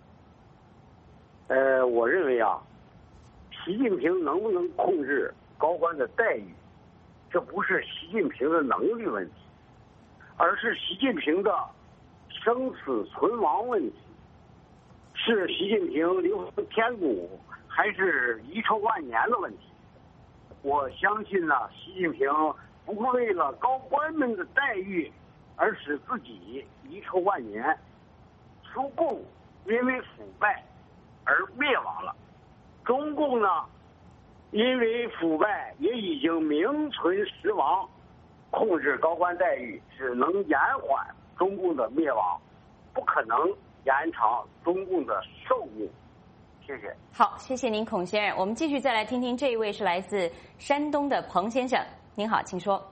呃，我认为啊，习近平能不能控制高官的待遇，这不是习近平的能力问题，而是习近平的生死存亡问题。是习近平留存天古，还是遗臭万年的问题？我相信呢，习近平不会为了高官们的待遇而使自己遗臭万年。苏共因为腐败而灭亡了，中共呢，因为腐败也已经名存实亡。控制高官待遇只能延缓中共的灭亡，不可能延长中共的寿命。谢谢。 好，谢谢您，孔先生。我们继续再来听听这一位是来自山东的彭先生。您好，请说。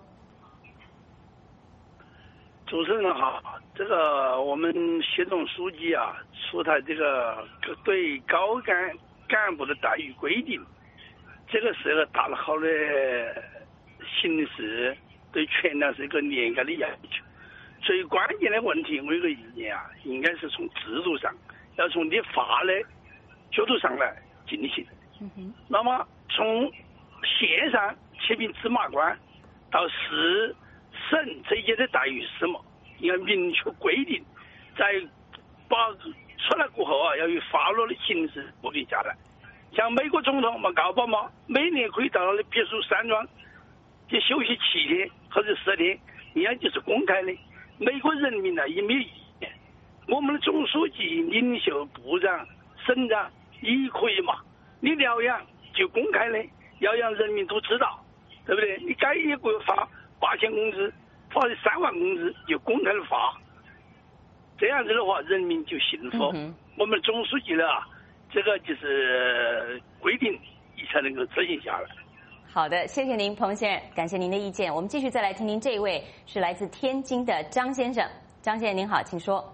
主持人好，这个我们习总书记啊出台这个对高干干部的待遇规定，这个是个大了好的形势，对全党是一个严格的要求。最关键的问题，我有个意见啊，应该是从制度上，要从立法的角度上来进行。嗯、那么从县上七名芝麻官到市省这些的待遇是什么？应该明确规定，在把出来过后啊，要有法律的形式固定下来。像美国总统嘛，奥巴马每年可以到他的别墅山庄去休息七天或者十天，一样就是公开的。美国人民呢也没有意见，我们的总书记、领袖、部长、省长也可以嘛。你疗养就公开的，要让人民都知道，对不对？你该一个月发八千工资，发三万工资就公开的发，这样子的话，人民就幸福。嗯、我们总书记呢，这个就是规定，你才能够执行下来。 好的，谢谢您，彭先生，感谢您的意见。我们继续再来听听这一位是来自天津的张先生。张先生您好，请说。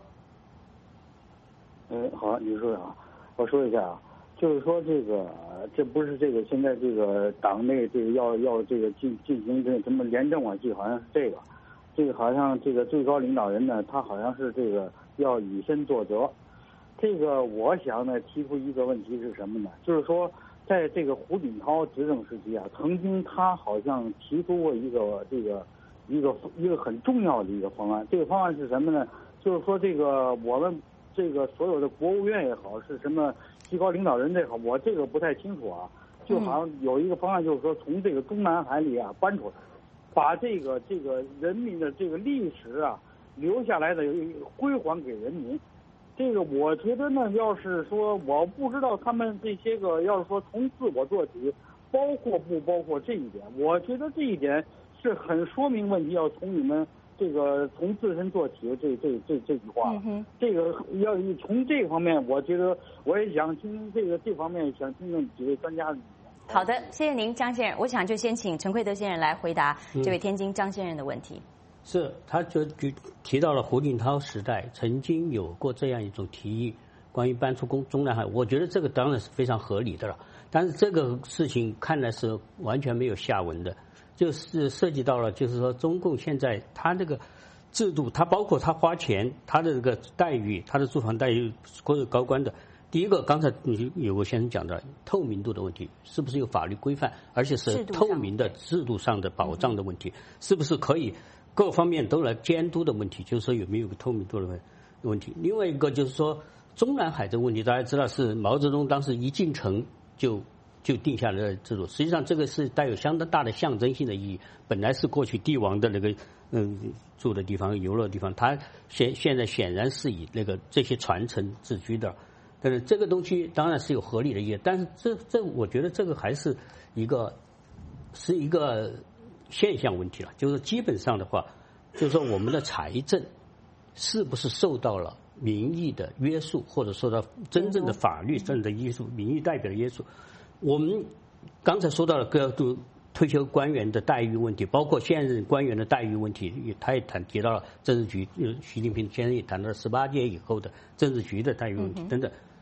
嗯，好，你说啊，我说一下啊，就是说这个，这不是这个现在这个党内这个要要这个进进行这什么廉政关系，好像是这个，这个好像这个最高领导人呢，他好像是这个要以身作则。这个我想呢提出一个问题是什么呢？就是说。在这个胡锦涛执政时期啊，曾经他好像提出过一个这个一个一个很重要的一个方案。这个方案是什么呢？就是说这个我们这个所有的国务院也好，是什么最高领导人也好，我这个不太清楚啊。就好像有一个方案，就是说从这个中南海里啊搬出来，把这个这个人民的这个历史啊留下来的归还给人民。这个我觉得呢，要是说我不知道他们这些个，要是说从自我做起，包括不包括这一点，我觉得这一点是很说明问题，要从你们这个从自身做起的这这这这句话，嗯、这个要从这方面，我觉得我也想听听这个这方面，想听听几位专家的意见。 好的，谢谢您，张先生。我想就先请陈奎德先生来回答这位天津张先生的问题。嗯是，他就举提到了胡锦涛时代曾经有过这样一种提议，关于搬出中中南海，我觉得这个当然是非常合理的了。但是这个事情看来是完全没有下文的，就是涉及到了，就是说中共现在他这个制度，他包括他花钱，他的这个待遇，他的住房待遇或者高官的。第一个，刚才你有个先生讲的透明度的问题，是不是有法律规范，而且是透明的制度上的保障的问题，是不是可以？各方面都来监督的问题，就是说有没有个透明度的问题。另外一个就是说中南海这个问题，大家知道是毛泽东当时一进城就就定下来的制度，实际上这个是带有相当大的象征性的意义。本来是过去帝王的那个嗯住的地方、游乐的地方，它现现在显然是以那个这些传承自居的。但是这个东西当然是有合理的意义，但是这这我觉得这个还是一个是一个。现象问题了，就是基本上的话，就是说我们的财政是不是受到了民意的约束，或者受到真正的法律上的约束、民意代表的约束？我们刚才说到了各退休官员的待遇问题，包括现任官员的待遇问题，他也谈提到了政治局，习近平先生也谈到了十八届以后的政治局的待遇问题等等。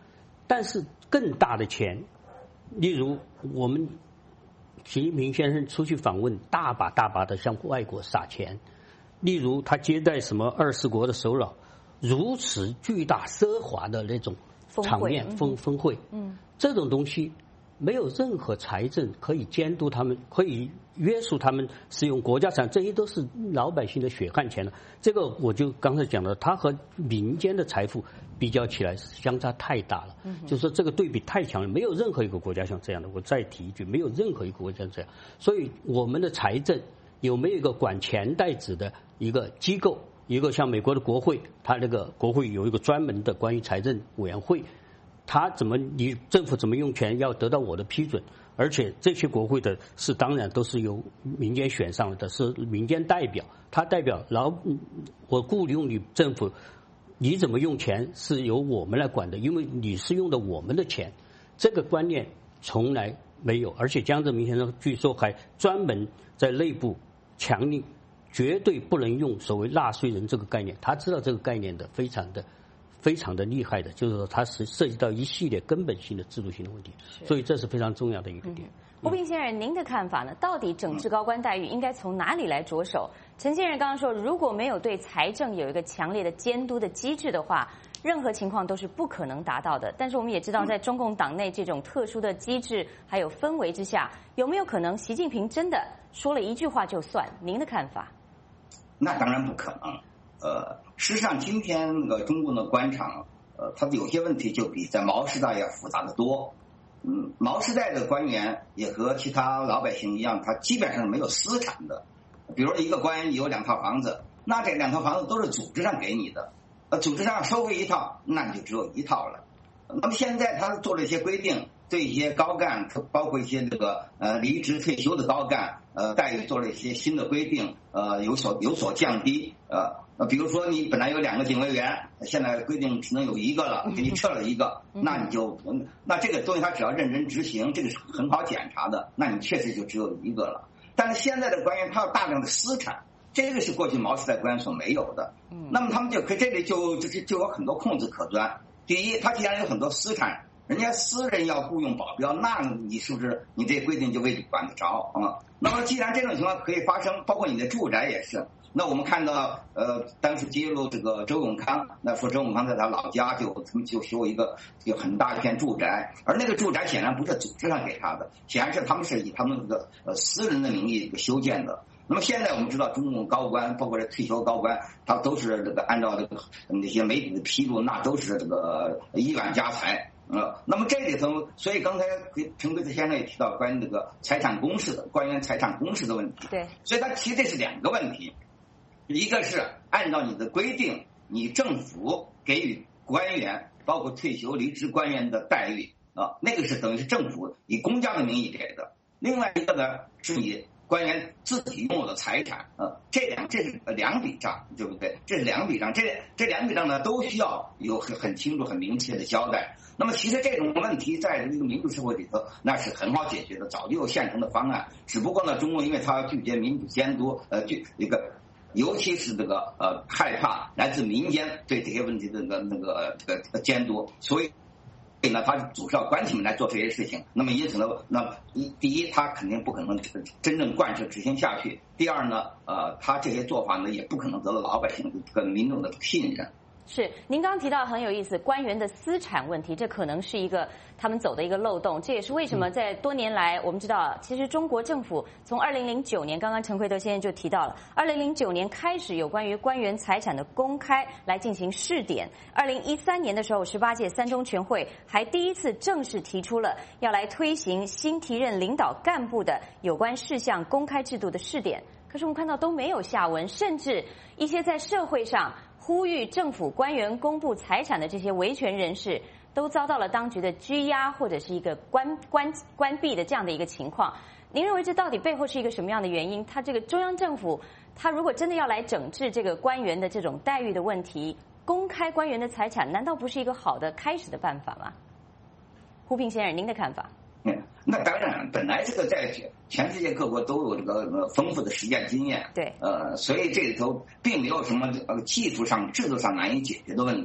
但是更大的钱，例如我们习近平先生出去访问，大把大把的向外国撒钱，例如他接待什么二十国的首脑，如此巨大奢华的那种场面峰峰会，嗯，这种东西没有任何财政可以监督他们，可以约束他们使用国家产，这些都是老百姓的血汗钱了。这个我就刚才讲了，它和民间的财富比较起来相差太大了，嗯，就是说这个对比太强了，没有任何一个国家像这样的。我再提一句，没有任何一个国家这样。所以我们的财政有没有一个管钱袋子的一个机构？一个像美国的国会，它那个国会有一个专门的关于财政委员会，它怎么你政府怎么用钱要得到我的批准，而且这些国会的是当然都是由民间选上的，是民间代表，他代表劳我雇佣你政府，你怎么用钱是由我们来管的，因为你是用的我们的钱，这个观念从来没有，而且江泽民先生据说还专门在内部强令。绝对不能用所谓纳税人这个概念，他知道这个概念的非常的非常的厉害的，就是说它是涉及到一系列根本性的制度性的问题，所以这是非常重要的一个点。 胡平先生，您的看法呢？到底整治高官待遇应该从哪里来着手？陈先生刚刚说，如果没有对财政有一个强烈的监督的机制的话，任何情况都是不可能达到的。但是我们也知道，在中共党内这种特殊的机制还有氛围之下，有没有可能习近平真的说了一句话就算？您的看法？ 那当然不可能。呃，事实上，今天那个中共的官场，呃，它的有些问题就比在毛时代要复杂的多。嗯，毛时代的官员也和其他老百姓一样，他基本上是没有私产的。比如一个官员有两套房子，那这两套房子都是组织上给你的，呃，组织上收费一套，那你就只有一套了。那么现在他做了一些规定，对一些高干，包括一些这个呃离职退休的高干，呃待遇做了一些新的规定，呃有所有所降低，呃呃比如说你本来有两个警卫员，现在规定只能有一个了，给你撤了一个，那你就那这个东西他只要认真执行，这个是很好检查的，那你确实就只有一个了。但是现在的官员他有大量的私产，这个是过去毛时代官员所没有的，那么他们就可以这里就就就有很多空子可钻。第一，他既然有很多私产，人家私人要雇佣保镖，那你是不是你这规定就未必管得着啊？那么既然这种情况可以发生，包括你的住宅也是。那我们看到，呃，当时揭露这个周永康，那说周永康在他老家就他们就修一个有很大一片住宅，而那个住宅显然不是组织上给他的，显然是他们是以他们这个呃私人的名义修建的。那么现在我们知道，中共高官，包括这退休高官，他都是这个按照这个那些媒体的披露，那都是这个亿万家财。呃，那么这里头，所以刚才陈贵子先生也提到关于这个财产公示的官员财产公示的问题。 对， 所以他其实这是两个问题，一个是按照你的规定，你政府给予官员，包括退休离职官员的待遇啊，那个是等于是政府以公家的名义给的。另外一个呢，是你官员自己拥有的财产，呃，这两这是两笔账，对不对？这是两笔账，这这两笔账呢都需要有很很清楚、很明确的交代。那么其实这种问题在一个民主社会里头，那是很好解决的，早就有现成的方案。只不过呢，中国因为它要拒绝民主监督，呃，拒一个，尤其是这个呃害怕来自民间对这些问题的那个那个这个监督，所以。所以呢，他总是要官体们来做这些事情。那么因此呢，那一第一，他肯定不可能真正贯彻执行下去；第二呢，呃，他这些做法呢，也不可能得到老百姓跟民众的信任。 是，您刚刚提到很有意思，官员的私产问题，这可能是一个他们走的一个漏洞。这也是为什么在多年来，我们知道，其实中国政府从二零零九年，刚刚陈奎德先生就提到了，二零零九年开始有关于官员财产的公开来进行试点。二零一三年的时候，十八届三中全会还第一次正式提出了要来推行新提任领导干部的有关事项公开制度的试点。可是我们看到都没有下文，甚至一些在社会上呼吁政府官员公布财产的这些维权人士，都遭到了当局的拘押或者是一个关关关闭的这样的一个情况。您认为这到底背后是一个什么样的原因？他这个中央政府，他如果真的要来整治这个官员的这种待遇的问题，公开官员的财产，难道不是一个好的开始的办法吗？胡平先生，您的看法？ 嗯，那当然，本来这个在全世界各国都有这个丰富的实践经验， 对， 呃，所以这里头并没有什么呃技术上、制度上难以解决的问题。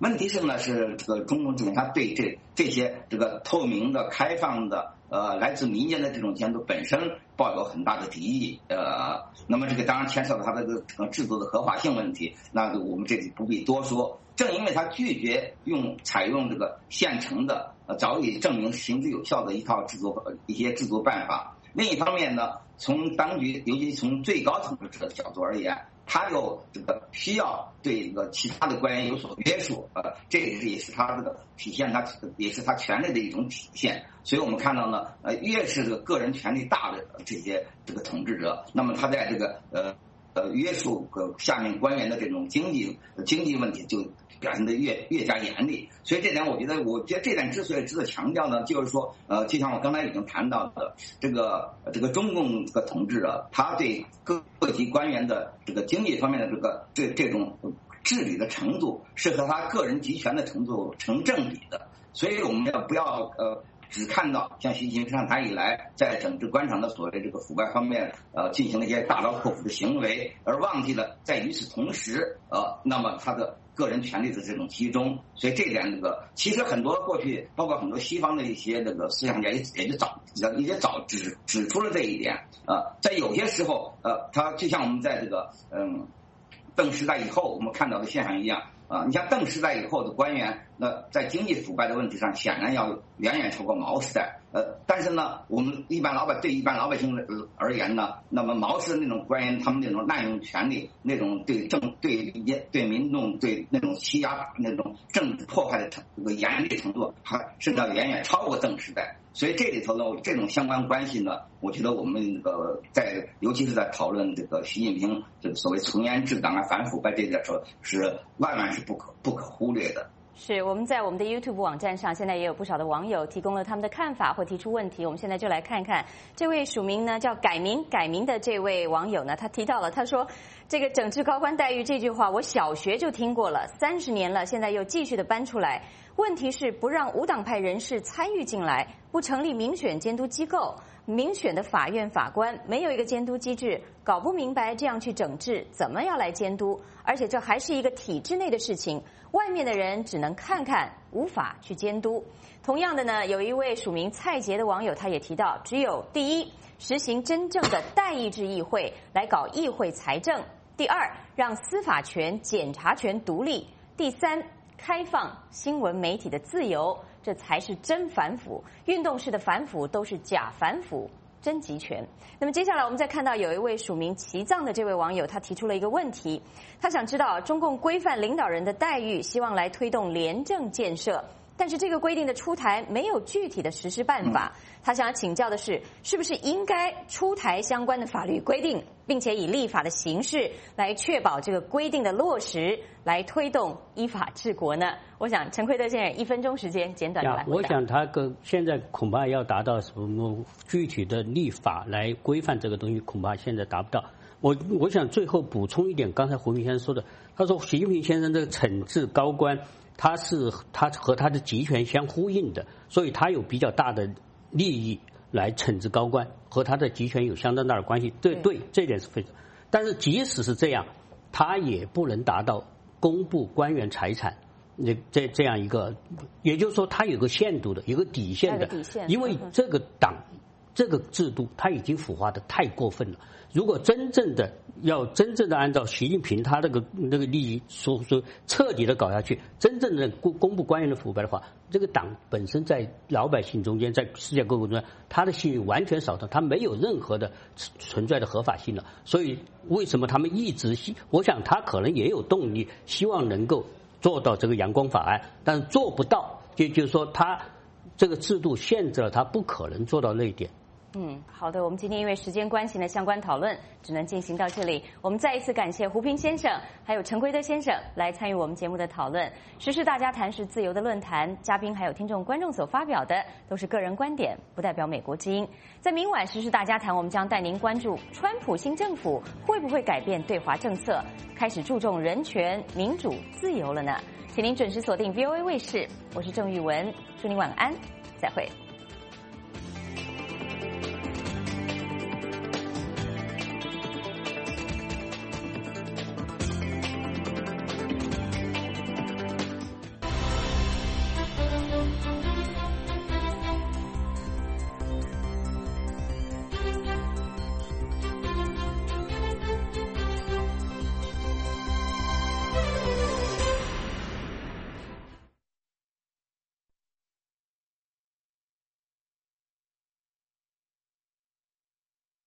问题是呢，是这个中共政权他对这这些这个透明的、开放的。呃，来自民间的这种监督本身抱有很大的敌意，呃，那么这个当然牵涉到它的这个制度的合法性问题，那我们这里不必多说。正因为他拒绝用采用这个现成的、呃早已证明行之有效的一套制度一些制度办法，另一方面呢，从当局，尤其从最高统治者的角度而言。他又这个需要对这个其他的官员有所约束，呃，这也是也是他这个体现他也是他权力的一种体现。所以我们看到呢，呃，越是这个个人权力大的这些这个统治者，那么他在这个呃呃约束呃下面官员的这种经济经济问题就表现得越越加严厉。所以这点我觉得，我觉得这点之所以值得强调呢，就是说，呃，就像我刚才已经谈到的，这个这个中共这个统治者，他对各各级官员的这个经济方面的这个这这种治理的程度，是和他个人集权的程度成正比的。所以我们要不要呃？只看到像习近平上台以来，在整治官场的所谓这个腐败方面，呃，进行了一些大刀阔斧的行为，而忘记了在与此同时，呃，那么他的个人权利的这种集中。所以这一点，这个其实很多过去，包括很多西方的一些这个思想家也也就早也早指指出了这一点。呃，在有些时候，呃，他就像我们在这个嗯邓时代以后我们看到的现象一样。啊，你像邓时代以后的官员，那在经济腐败的问题上，显然要远远超过毛时代。呃，但是呢，我们一般老百对一般老百姓而言呢，那么毛时的那种官员，他们那种滥用权力，那种对政对对民众对那种欺压那种政治破坏的程这个严厉程度，还甚至要远远超过邓时代。所以这里头呢，这种相关关系呢，我觉得我们这个在，尤其是在讨论这个习近平这个所谓从严治党啊、反腐败这点时候，是万万是不可不可忽略的。 是我们在我们的 YouTube 网站上，现在也有不少的网友提供了他们的看法或提出问题。我们现在就来看看这位署名呢叫改名改名的这位网友呢，他提到了，他说这个整治高官待遇这句话，我小学就听过了，三十年了，现在又继续的搬出来。问题是不让无党派人士参与进来，不成立民选监督机构，民选的法院法官没有一个监督机制，搞不明白这样去整治怎么要来监督，而且这还是一个体制内的事情，外面的人只能看看，无法去监督。同样的呢，有一位署名蔡杰的网友，他也提到，只有第一，实行真正的代议制议会来搞议会财政；第二，让司法权、检察权独立；第三，开放新闻媒体的自由，这才是真反腐。运动式的反腐都是假反腐，真集权。那么接下来我们再看到有一位署名齐藏的这位网友，他提出了一个问题，他想知道中共规范领导人的待遇，希望来推动廉政建设，但是这个规定的出台没有具体的实施办法。他想要请教的是，是不是应该出台相关的法律规定，并且以立法的形式来确保这个规定的落实，来推动依法治国呢？我想陈奎德先生一分钟时间简短的来回答。 我想他个现在恐怕要达到什么具体的立法来规范这个东西，恐怕现在达不到。我我想最后补充一点，刚才胡明先生说的，他说习近平先生这个惩治高官，他是他和他的集权相呼应的，所以他有比较大的利益来惩治高官，和他的集权有相当大的关系。对对，这点是非常。但是即使是这样，他也不能达到公布官员财产这这这样一个，也就是说，他有个限度的，有个底线的， 底线因为这个党。这个制度它已经腐化的太过分了。如果真正的要真正的按照习近平他那个那个利益说说彻底的搞下去，真正的公公布官员的腐败的话，这个党本身在老百姓中间，在世界各国中间，他的信誉完全扫荡，他没有任何的存在的合法性了。所以为什么他们一直希，我想他可能也有动力，希望能够做到这个阳光法案，但是做不到，就就是说他这个制度限制了他不可能做到那一点。 嗯，好的，我们今天因为时间关系呢，相关讨论只能进行到这里。我们再一次感谢胡平先生还有陈奎德先生来参与我们节目的讨论。时事大家谈是自由的论坛，嘉宾还有听众观众所发表的都是个人观点，不代表美国之音。在明晚时事大家谈，我们将带您关注川普新政府会不会改变对华政策，开始注重人权、民主、自由了呢？请您准时锁定 V O A 卫视，我是郑玉文，祝您晚安，再会。